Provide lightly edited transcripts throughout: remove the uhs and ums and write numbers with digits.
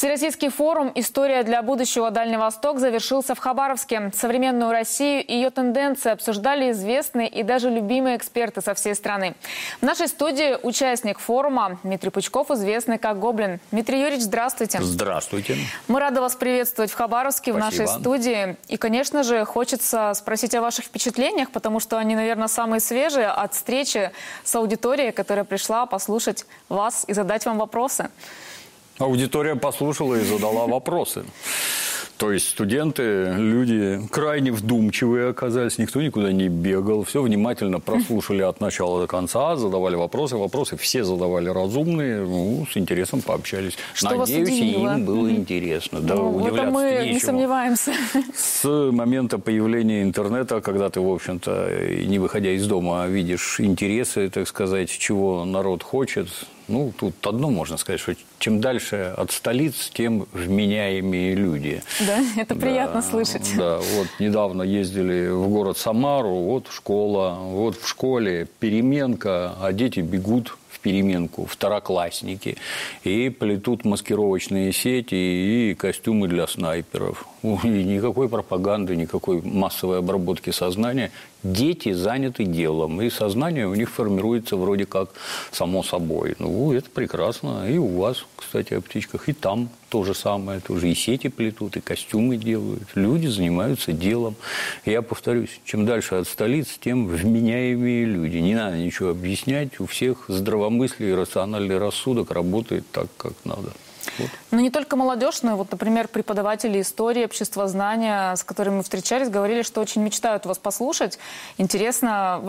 Всероссийский форум «История для будущего. Дальний Восток» завершился в Хабаровске. Современную Россию и ее тенденции обсуждали известные и даже любимые эксперты со всей страны. В нашей студии участник форума Дмитрий Пучков, известный как Гоблин. Дмитрий Юрьевич, здравствуйте. Здравствуйте. Мы рады вас приветствовать в Хабаровске, Спасибо. в нашей студии. И, конечно же, хочется спросить о ваших впечатлениях, потому что они, наверное, самые свежие от встречи с аудиторией, которая пришла послушать вас и задать вам вопросы. Аудитория послушала и задала вопросы. То есть студенты, люди крайне вдумчивые оказались, никто никуда не бегал, все внимательно прослушали от начала до конца, задавали вопросы, все задавали разумные, с интересом пообщались. Что Надеюсь, им было интересно. Да, в этом мы не сомневаемся. С момента появления интернета, когда ты, в общем-то, не выходя из дома, видишь интересы, так сказать, чего народ хочет. Тут одно можно сказать, что чем дальше от столиц, тем вменяемые люди. Да, это приятно слышать. Да, вот недавно ездили в город Самару, вот школа, вот в школе переменка, а дети бегут в переменку, второклассники, и плетут маскировочные сети и костюмы для снайперов. И никакой пропаганды, никакой массовой обработки сознания. Дети заняты делом, и сознание у них формируется вроде как само собой. Это прекрасно. И у вас, кстати, о птичках, и там то же самое. Тоже и сети плетут, и костюмы делают. Люди занимаются делом. Я повторюсь, чем дальше от столиц, тем вменяемые люди. Не надо ничего объяснять. У всех здравомыслие и рациональный рассудок работает так, как надо. Вот. Но не только молодежь, но и, например, преподаватели истории, обществознания, с которыми мы встречались, говорили, что очень мечтают вас послушать. Интересен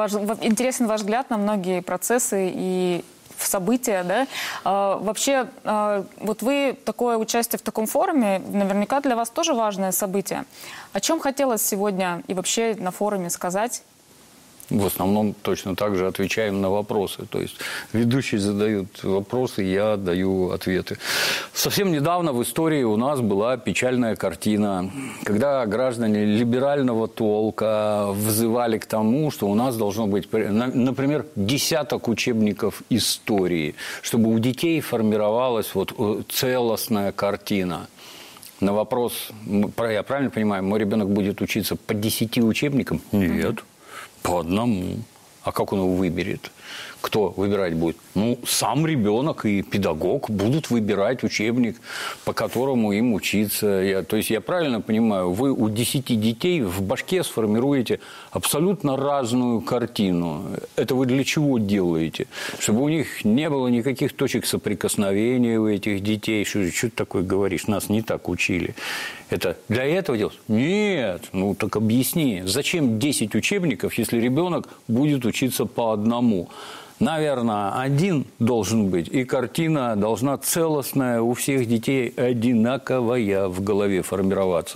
ваш взгляд на многие процессы и события, да? Вообще, вот вы, такое участие в таком форуме, наверняка для вас тоже важное событие. О чем хотелось сегодня и вообще на форуме сказать? В основном точно так же отвечаем на вопросы. То есть ведущие задают вопросы, я даю ответы. Совсем недавно в истории у нас была печальная картина, когда граждане либерального толка взывали к тому, что у нас должно быть, например, 10 учебников истории, чтобы у детей формировалась целостная картина. На вопрос, я правильно понимаю, мой ребенок будет учиться по 10 учебникам? Нет. По одному. А как он его выберет? Кто выбирать будет? Сам ребенок и педагог будут выбирать учебник, по которому им учиться. То есть, я правильно понимаю, вы у 10 детей в башке сформируете абсолютно разную картину. Это вы для чего делаете? Чтобы у них не было никаких точек соприкосновения у этих детей. Что ты такое говоришь? Нас не так учили. Это для этого делать? Нет. Так объясни. Зачем 10 учебников, если ребенок будет учиться по одному? Наверное, один должен быть, и картина должна целостная у всех детей, одинаковая в голове формироваться.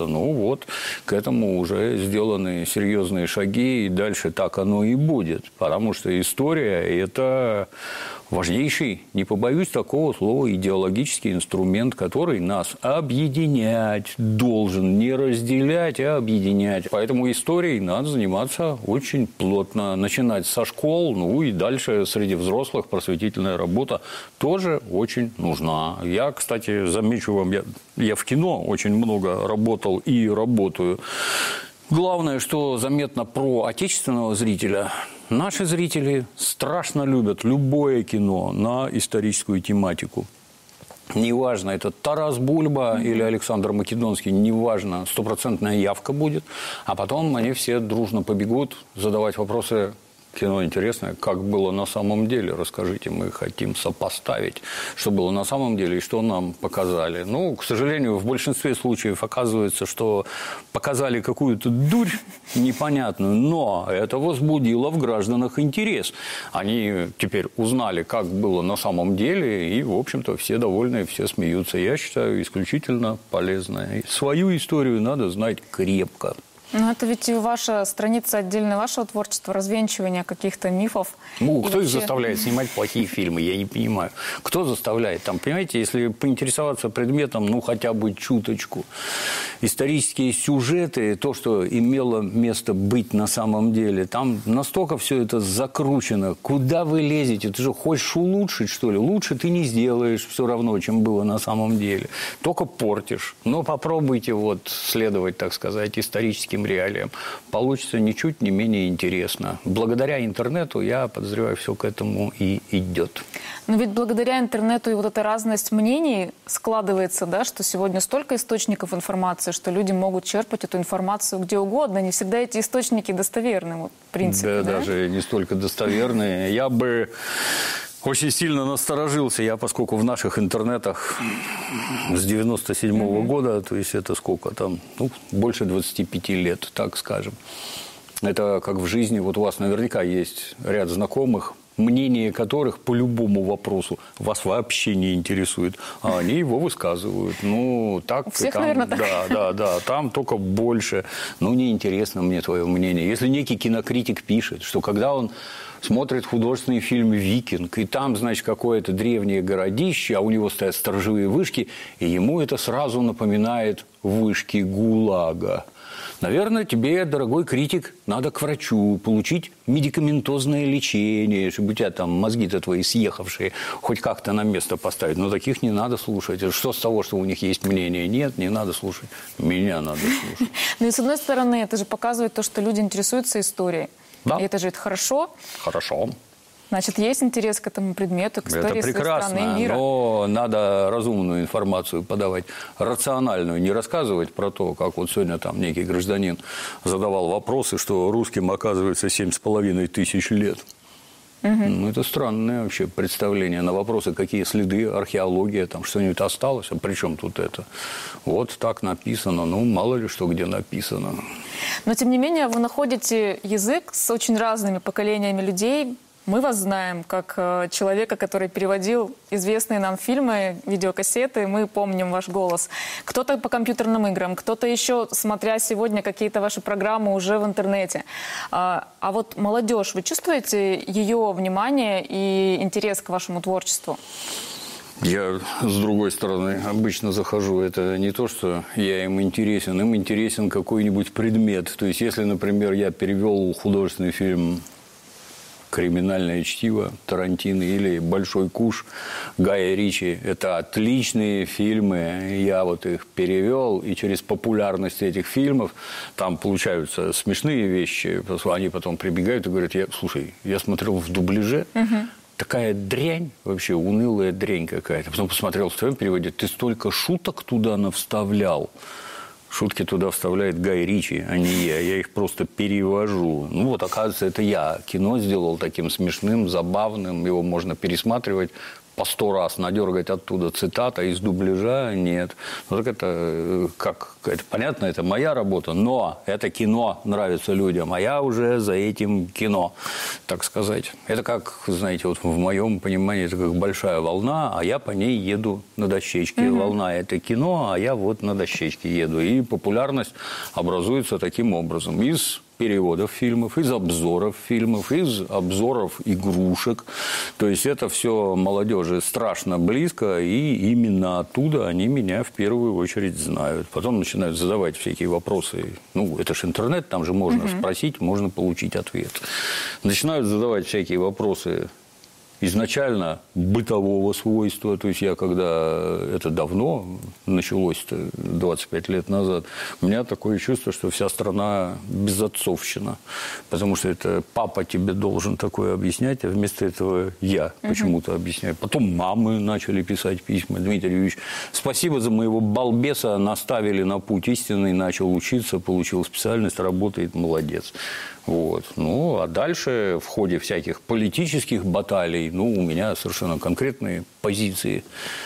К этому уже сделаны серьезные шаги, и дальше так оно и будет. Потому что история – это важнейший, не побоюсь такого слова, идеологический инструмент, который нас объединять должен, не разделять, а объединять. Поэтому историей надо заниматься очень плотно, начинать со школ, и дальше среди взрослых просветительная работа тоже очень нужна. Я, кстати, замечу вам, я в кино очень много работал и работаю. Главное, что заметно про отечественного зрителя. Наши зрители страшно любят любое кино на историческую тематику. Неважно, это Тарас Бульба или Александр Македонский, неважно, 100% явка будет. А потом они все дружно побегут задавать вопросы. Кино интересное, как было на самом деле. Расскажите, мы хотим сопоставить, что было на самом деле и что нам показали. К сожалению, в большинстве случаев оказывается, что показали какую-то дурь непонятную, но это возбудило в гражданах интерес. Они теперь узнали, как было на самом деле, и, в общем-то, все довольны, все смеются. Я считаю, исключительно полезно. И свою историю надо знать крепко. Ну, это ведь и ваша страница отдельная вашего творчества, развенчивания каких-то мифов. Ну, кто их заставляет снимать плохие фильмы, я не понимаю. Кто заставляет? Там, понимаете, если поинтересоваться предметом, ну, хотя бы чуточку. Исторические сюжеты, то, что имело место быть на самом деле, там настолько все это закручено. Куда вы лезете? Ты же хочешь улучшить, что ли? Лучше ты не сделаешь все равно, чем было на самом деле. Только портишь. Но попробуйте вот следовать, так сказать, историческим реалиям. Получится ничуть не менее интересно. Благодаря интернету, я подозреваю, все к этому и идет. Но ведь благодаря интернету и вот эта разность мнений складывается, да, что сегодня столько источников информации, что люди могут черпать эту информацию где угодно. Не всегда эти источники достоверны, вот, в принципе. Да, даже не столько достоверные. Я бы очень сильно насторожился. Я, поскольку в наших интернетах с 97-го года, то есть это сколько там, ну, больше 25 лет, так скажем. Это как в жизни, вот у вас наверняка есть ряд знакомых, мнение которых по любому вопросу вас вообще не интересует, а они его высказывают. Ну, так... У всех, там, наверное, так. Да, там только больше. Ну, неинтересно мне твое мнение. Если некий кинокритик пишет, что когда он смотрит художественный фильм «Викинг», и там, значит, какое-то древнее городище, а у него стоят сторожевые вышки, и ему это сразу напоминает вышки ГУЛАГа. Наверное, тебе, дорогой критик, надо к врачу, получить медикаментозное лечение, чтобы у тебя там мозги-то твои съехавшие хоть как-то на место поставить. Но таких не надо слушать. Что с того, что у них есть мнение? Нет, не надо слушать. Меня надо слушать. Ну и с одной стороны, это же показывает то, что люди интересуются историей. Да. И это же хорошо. Хорошо. Значит, есть интерес к этому предмету, к истории своей страны и мира. Но надо разумную информацию подавать, рациональную, не рассказывать про то, как вот сегодня там некий гражданин задавал вопросы, что русским, оказывается, 7500 лет. Ну, это странное вообще представление на вопросы, какие следы, археология, там что-нибудь осталось, а при чем тут это? Вот так написано, ну, мало ли что где написано. Но, тем не менее, вы находите язык с очень разными поколениями людей. Мы вас знаем как человека, который переводил известные нам фильмы, видеокассеты. Мы помним ваш голос. Кто-то по компьютерным играм, кто-то еще, смотря сегодня какие-то ваши программы уже в интернете. А вот молодежь, вы чувствуете ее внимание и интерес к вашему творчеству? Я, с другой стороны, обычно захожу. Это не то, что я им интересен какой-нибудь предмет. То есть, если, например, я перевел художественный фильм «Криминальное чтиво» Тарантино или «Большой куш» Гая Ричи. Это отличные фильмы. Я вот их перевел, и через популярность этих фильмов там получаются смешные вещи. Они потом прибегают и говорят: слушай, я смотрел в дубляже, такая дрянь, вообще унылая дрянь какая-то. Потом посмотрел в твоем переводе, ты столько шуток туда навставлял. Шутки туда вставляет Гай Ричи, а не я. Я их просто перевожу. Ну вот, оказывается, это я кино сделал таким смешным, забавным. Его можно пересматривать по 100 раз, надергать оттуда цитата, из дубляжа нет. Ну так это, это понятно, это моя работа, но это кино нравится людям, а я уже за этим кино, так сказать. Это как, знаете, вот в моем понимании, это как большая волна, а я по ней еду на дощечке. Волна – это кино, а я вот на дощечке еду. И популярность образуется таким образом. Из переводов фильмов, из обзоров фильмов, из обзоров игрушек. То есть, это все молодежи страшно близко, и именно оттуда они меня в первую очередь знают. Потом начинают задавать всякие вопросы. Ну, это же интернет, там же можно спросить, можно получить ответ. Начинают задавать всякие вопросы изначально бытового свойства. То есть, я когда это давно началось, 25 лет назад, у меня такое чувство, что вся страна безотцовщина. Потому что это папа тебе должен такое объяснять, а вместо этого я почему-то объясняю. Потом мамы начали писать письма. Дмитрий Юрьевич, спасибо за моего балбеса, наставили на путь истинный, начал учиться, получил специальность, работает, молодец. Вот. Ну, а дальше в ходе всяких политических баталий, ну, у меня совершенно конкретные позиции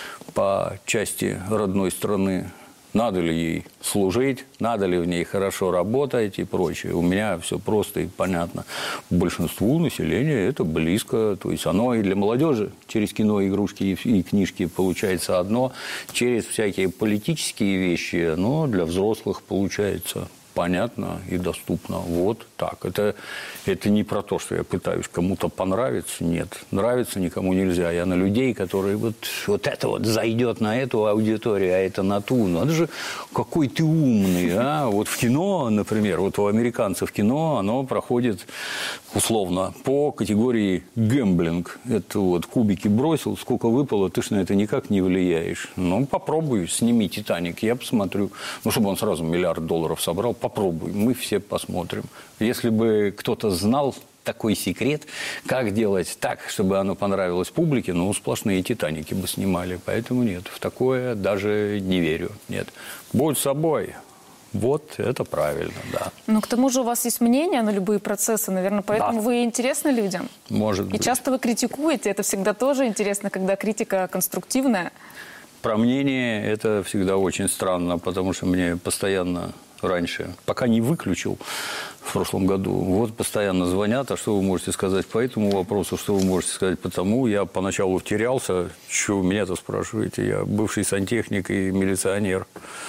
по части родной страны. Надо ли ей служить, надо ли в ней хорошо работать и прочее. У меня все просто и понятно. Большинству населения это близко. То есть, оно и для молодежи через кино, игрушки и книжки получается одно. Через всякие политические вещи, но для взрослых получается понятно и доступно. Вот так. Это не про то, что я пытаюсь кому-то понравиться. Нет. Нравится никому нельзя. Я на людей, которые вот это вот зайдет на эту аудиторию, а это на ту. Надо же, какой ты умный. А? Вот в кино, например, вот у американцев кино, оно проходит условно по категории гэмблинг. Это вот кубики бросил, сколько выпало, ты ж на это никак не влияешь. Ну, попробуй, сними «Титаник», я посмотрю. Ну, чтобы он сразу $1 миллиард собрал, попробуй, мы все посмотрим. Если бы кто-то знал такой секрет, как делать так, чтобы оно понравилось публике, ну, сплошные «Титаники» бы снимали. Поэтому нет, в такое даже не верю. Нет. Будь собой. Вот это правильно, да. Но к тому же у вас есть мнение на любые процессы, наверное, поэтому да. вы интересны людям. Может быть. И часто вы критикуете, это всегда тоже интересно, когда критика конструктивная. Про мнение это всегда очень странно, потому что мне постоянно раньше, пока не выключил в прошлом году, вот постоянно звонят, а что вы можете сказать по этому вопросу, что вы можете сказать по тому. Я поначалу терялся, что вы меня-то спрашиваете, я бывший сантехник и милиционер.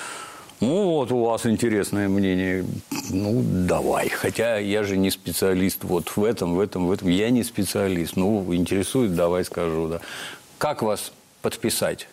Ну, вот у вас интересное мнение. Ну, давай. Хотя я же не специалист вот в этом. Я не специалист. Ну, интересует, давай скажу. Да. Как вас подписать?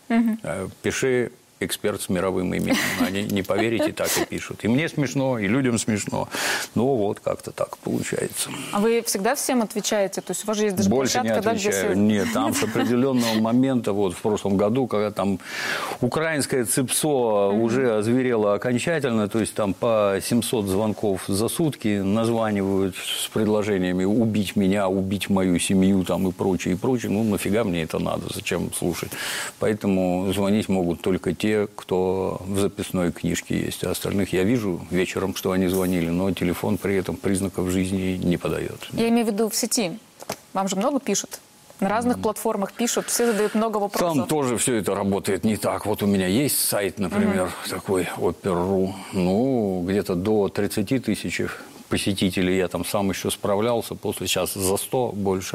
Пиши эксперт с мировым именем. Они, не поверите, так и пишут. И мне смешно, и людям смешно. Ну, вот как-то так получается. А вы всегда всем отвечаете? То есть у вас же есть даже больше площадка, не отвечаю. Да, где... Нет, там с определенного момента, вот в прошлом году, когда там украинское ЦИПСО уже озверело окончательно, то есть там по 700 звонков за сутки названивают с предложениями убить меня, убить мою семью там и прочее, и прочее. Ну, нафига мне это надо? Зачем слушать? Поэтому звонить могут только те, кто в записной книжке есть. А остальных я вижу вечером, что они звонили, но телефон при этом признаков жизни не подает. Я имею в виду в сети. Вам же много пишут? На разных платформах пишут, все задают много вопросов. Там тоже все это работает не так. Вот у меня есть сайт, например, такой Opera.ru. Ну, где-то до 30 тысяч посетителей. Я там сам еще справлялся. После сейчас за 100 больше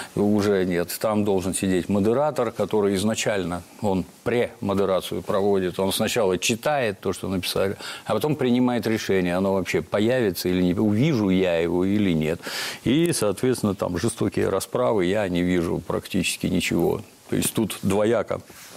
уже нет. Там должен сидеть модератор, который изначально, он премодерацию проводит. Он сначала читает то, что написали, а потом принимает решение, оно вообще появится или не, увижу я его или нет. И, соответственно, там жестокие расправы, я не вижу практически ничего. То есть тут двояко.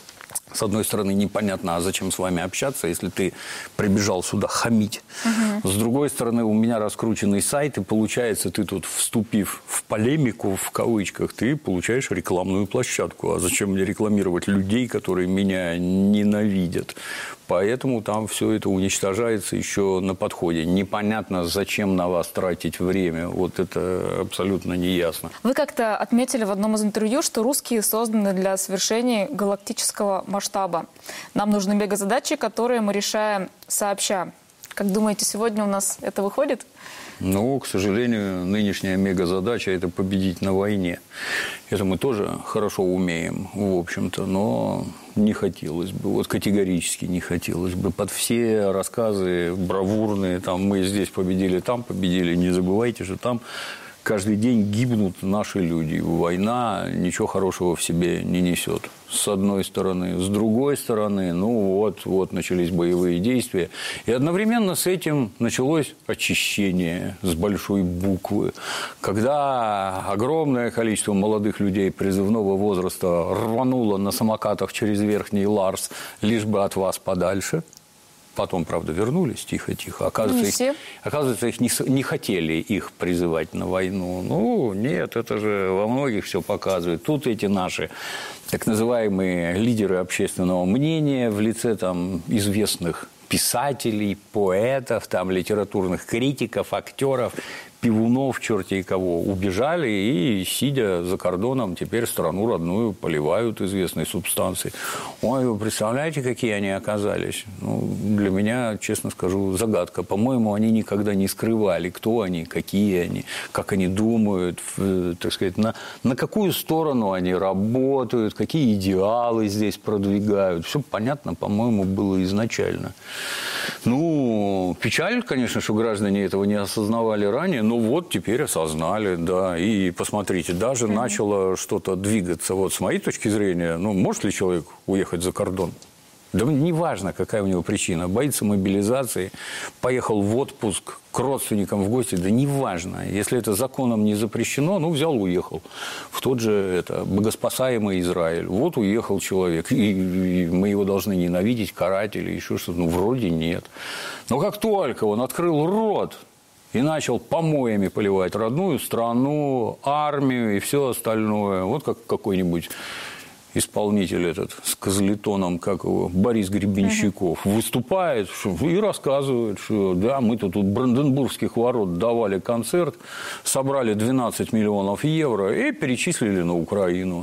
С одной стороны, непонятно, а зачем с вами общаться, если ты прибежал сюда хамить. С другой стороны, у меня раскрученный сайт, и получается, ты тут, вступив в полемику, в кавычках, ты получаешь рекламную площадку. А зачем мне рекламировать людей, которые меня ненавидят? Поэтому там все это уничтожается еще на подходе. Непонятно, зачем на вас тратить время. Вот это абсолютно неясно. Вы как-то отметили в одном из интервью, что русские созданы для совершения галактического масштаба. Нам нужны мегазадачи, которые мы решаем сообща. Как думаете, сегодня у нас это выходит? Ну, к сожалению, нынешняя мегазадача – это победить на войне. Это мы тоже хорошо умеем, в общем-то, но не хотелось бы, вот категорически не хотелось бы. Под все рассказы бравурные, там, мы здесь победили, там победили, не забывайте, что там каждый день гибнут наши люди. Война ничего хорошего в себе не несет. С одной стороны. С другой стороны, ну вот начались боевые действия. И одновременно с этим началось очищение с большой буквы. Когда огромное количество молодых людей призывного возраста рвануло на самокатах через Верхний Ларс, лишь бы от вас подальше. Потом, правда, вернулись тихо-тихо. Оказывается, их не хотели их призывать на войну. Ну, нет, это же во многих все показывает. Тут эти наши так называемые лидеры общественного мнения в лице там известных писателей, поэтов, там, литературных критиков, актеров, пивунов, черти кого, убежали и, сидя за кордоном, теперь страну родную поливают известной субстанцией. Ой, вы представляете, какие они оказались? Ну, для меня, честно скажу, загадка. По-моему, они никогда не скрывали, кто они, какие они, как они думают, так сказать, на какую сторону они работают, какие идеалы здесь продвигают. Все понятно, по-моему, было изначально. Ну, печаль, конечно, что граждане этого не осознавали ранее, но вот теперь осознали, да. И посмотрите, даже начало что-то двигаться. Вот с моей точки зрения, ну, может ли человек уехать за кордон? Да неважно, какая у него причина. Боится мобилизации, поехал в отпуск к родственникам в гости. Да неважно. Если это законом не запрещено, ну, взял, уехал. В тот же богоспасаемый Израиль. Вот уехал человек. И мы его должны ненавидеть, карать или еще что-то. Ну, вроде нет. Но как только он открыл рот и начал помоями поливать родную страну, армию и все остальное, вот как какой-нибудь исполнитель этот с козлетоном, как его, Борис Гребенщиков, выступает и рассказывает, что да, мы тут у Бранденбургских ворот давали концерт, собрали 12 миллионов евро и перечислили на Украину.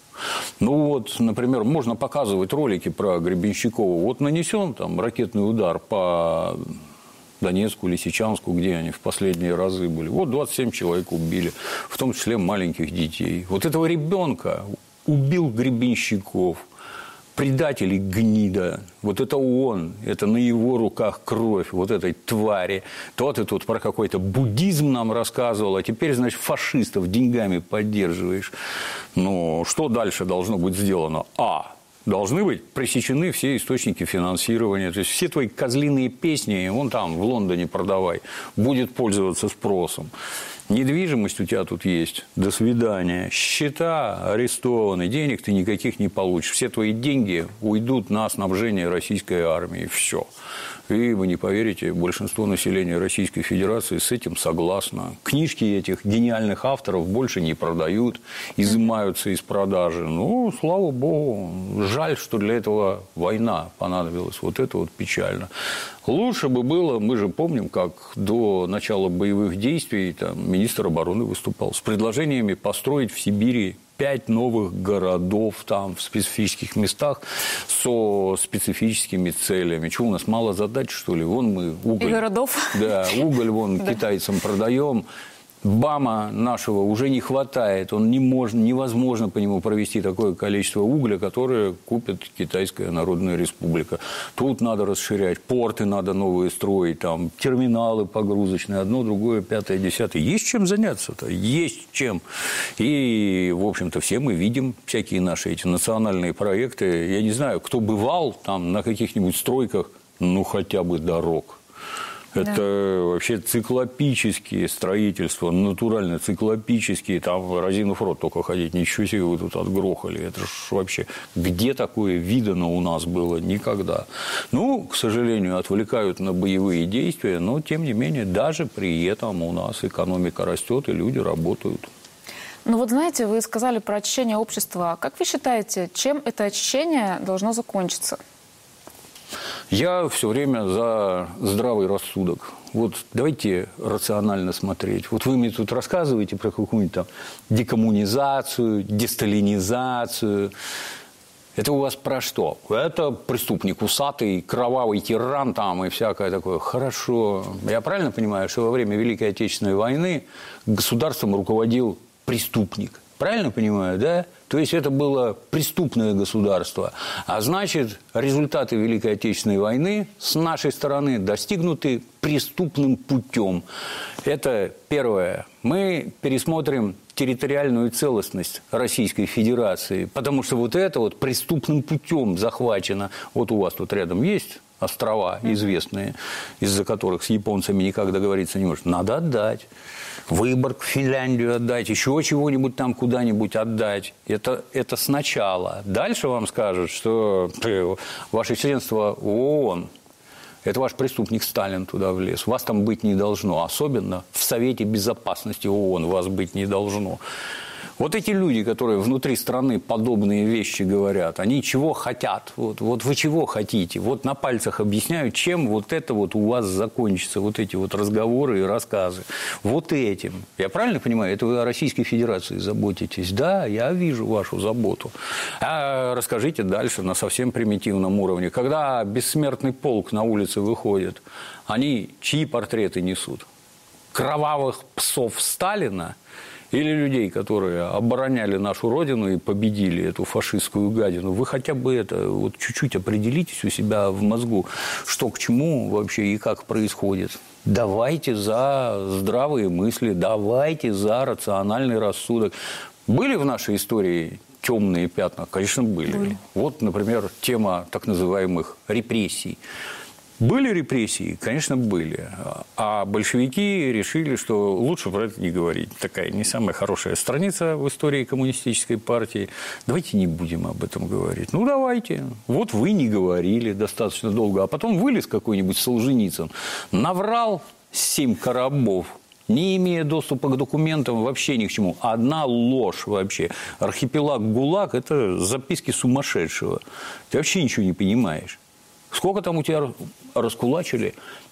Ну вот, например, можно показывать ролики про Гребенщикова. Вот нанесен там ракетный удар по Донецку, Лисичанску, где они в последние разы были. Вот 27 человек убили, в том числе маленьких детей. Вот этого ребенка убил Гребенщиков, предатель и гнида. Вот это он, это на его руках кровь вот этой твари. То ты тут про какой-то буддизм нам рассказывал, а теперь, значит, фашистов деньгами поддерживаешь. Ну, что дальше должно быть сделано? Должны быть пресечены все источники финансирования. То есть, все твои козлиные песни, вон там, в Лондоне продавай, будет пользоваться спросом. Недвижимость у тебя тут есть. До свидания. Счета арестованы. Денег ты никаких не получишь. Все твои деньги уйдут на снабжение российской армии. Все. И вы не поверите, большинство населения Российской Федерации с этим согласно. Книжки этих гениальных авторов больше не продают, изымаются из продажи. Ну, слава богу, жаль, что для этого война понадобилась. Вот это вот печально. Лучше бы было, мы же помним, как до начала боевых действий там, министр обороны выступал с предложениями построить в Сибири 5 новых городов там в специфических местах со специфическими целями. Чего у нас мало задач, что ли? Вон мы уголь. И городов. Да, уголь вон китайцам продаем. БАМа нашего уже не хватает. Невозможно по нему провести такое количество угля, которое купит Китайская Народная Республика. Тут надо расширять, порты надо новые строить, там, терминалы погрузочные, одно, другое, пятое, десятое. Есть чем заняться-то? Есть чем. И, в общем-то, все мы видим всякие наши эти национальные проекты. Я не знаю, кто бывал там на каких-нибудь стройках, ну, хотя бы дорог. Это вообще циклопические строительства, натурально циклопические. Там разинув рот только ходить. Ничего себе вы тут отгрохали. Это ж вообще где такое видано у нас было? Никогда. Ну, к сожалению, отвлекают на боевые действия, но, тем не менее, даже при этом у нас экономика растет и люди работают. Ну вот знаете, вы сказали про очищение общества. Как вы считаете, чем это очищение должно закончиться? Я все время за здравый рассудок. Вот давайте рационально смотреть. Вот вы мне тут рассказываете про какую-нибудь там декоммунизацию, десталинизацию. Это у вас про что? Это преступник усатый, кровавый тиран там и всякое такое. Хорошо. Я правильно понимаю, что во время Великой Отечественной войны государством руководил преступник? Правильно понимаю, да? То есть, это было преступное государство. А значит, результаты Великой Отечественной войны с нашей стороны достигнуты преступным путем. Это первое. Мы пересмотрим территориальную целостность Российской Федерации, потому что вот это вот преступным путем захвачено. Вот у вас тут рядом есть острова известные, из-за которых с японцами никак договориться не может. Надо отдать. Выборг, Финляндию отдать, еще чего-нибудь там куда-нибудь отдать. Это сначала. Дальше вам скажут, что Ваше Вселенство ООН, это ваш преступник Сталин туда влез. Вас там быть не должно. Особенно в Совете Безопасности ООН вас быть не должно. Вот эти люди, которые внутри страны подобные вещи говорят, они чего хотят? Вот вы чего хотите? Вот на пальцах объясняю, чем вот это вот у вас закончится, вот эти вот разговоры и рассказы. Вот этим. Я правильно понимаю? Это вы о Российской Федерации заботитесь? Да, я вижу вашу заботу. А расскажите дальше на совсем примитивном уровне. Когда бессмертный полк на улице выходит, они чьи портреты несут? Кровавых псов Сталина? Или людей, которые обороняли нашу Родину и победили эту фашистскую гадину? Вы хотя бы это вот чуть-чуть определитесь у себя в мозгу, что к чему вообще и как происходит. Давайте за здравые мысли, давайте за рациональный рассудок. Были в нашей истории темные пятна? Конечно, были. Вот, например, тема так называемых репрессий. Были репрессии? Конечно, были. А большевики решили, что лучше про это не говорить. Такая не самая хорошая страница в истории коммунистической партии. Давайте не будем об этом говорить. Ну, давайте. Вот вы не говорили достаточно долго. А потом вылез какой-нибудь Солженицын, наврал 7 коробов, не имея доступа к документам вообще ни к чему. Одна ложь вообще. Архипелаг ГУЛАГ – это записки сумасшедшего. Ты вообще ничего не понимаешь. Сколько там у тебя раскулачили?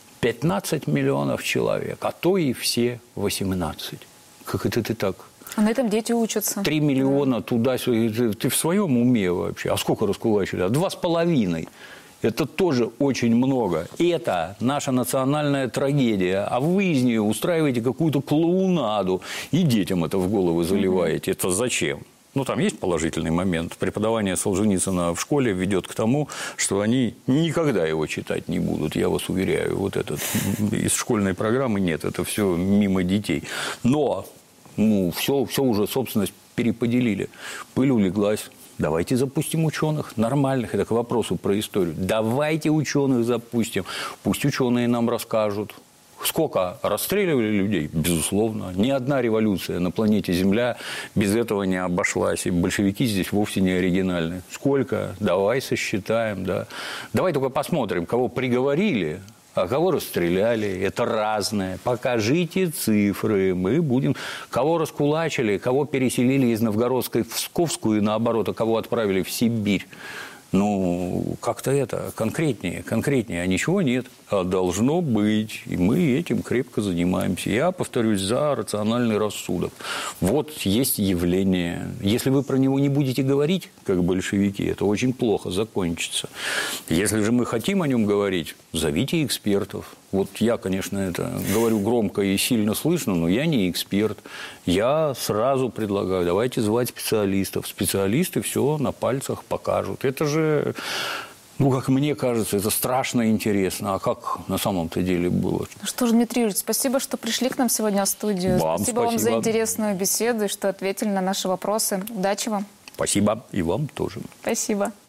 15 миллионов человек, а то и все 18. Как это ты так? А на этом дети учатся. 3 миллиона туда-сюда. Ты в своем уме вообще? А сколько раскулачили? 2,5. Это тоже очень много. Это наша национальная трагедия. А вы из нее устраиваете какую-то клоунаду. И детям это в голову заливаете. Это зачем? Ну, там есть положительный момент. Преподавание Солженицына в школе ведет к тому, что они никогда его читать не будут, я вас уверяю. Вот этот из школьной программы нет, это все мимо детей. Но все уже собственность переподелили. Пыль улеглась. Давайте запустим ученых нормальных. Это к вопросу про историю. Давайте ученых запустим. Пусть ученые нам расскажут. Сколько расстреливали людей? Безусловно. Ни одна революция на планете Земля без этого не обошлась. И большевики здесь вовсе не оригинальны. Сколько? Давай сосчитаем. Да. Давай только посмотрим, кого приговорили, а кого расстреляли. Это разное. Покажите цифры. Мы будем... Кого раскулачили, кого переселили из Новгородской в Псковскую и наоборот, а кого отправили в Сибирь. Ну, как-то это конкретнее, а ничего нет. А должно быть, и мы этим крепко занимаемся. Я, повторюсь, за рациональный рассудок. Вот есть явление. Если вы про него не будете говорить, как большевики, это очень плохо закончится. Если же мы хотим о нем говорить, зовите экспертов. Вот я, конечно, это говорю громко и сильно слышно, но я не эксперт. Я сразу предлагаю, давайте звать специалистов. Специалисты все на пальцах покажут. Это же, как мне кажется, это страшно интересно. А как на самом-то деле было? Ну что ж, Дмитрий Юрьевич, спасибо, что пришли к нам сегодня в студию. Спасибо вам за интересную беседу и что ответили на наши вопросы. Удачи вам. Спасибо. И вам тоже. Спасибо.